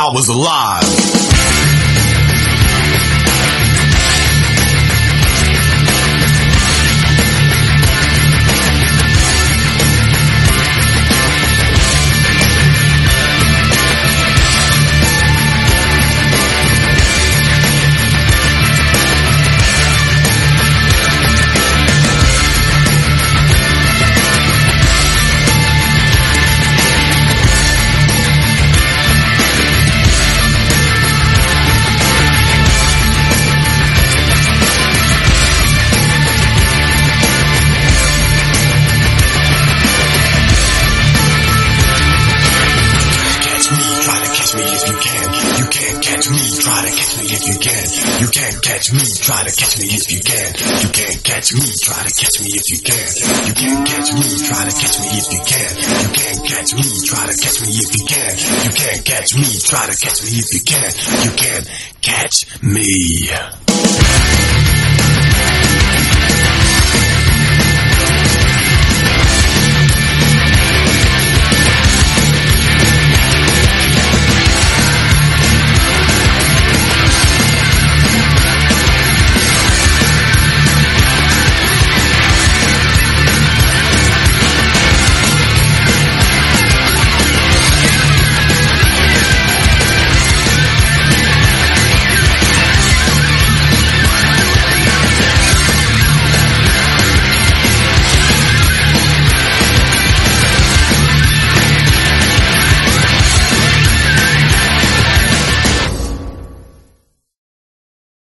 I was alive. You can't catch me, try to catch me if you can. You can't catch me, try to catch me if you can. You can't catch me, try to catch me if you can. You can't catch me, try to catch me if you can. You can't catch me, try to catch me if you can. You can't catch me.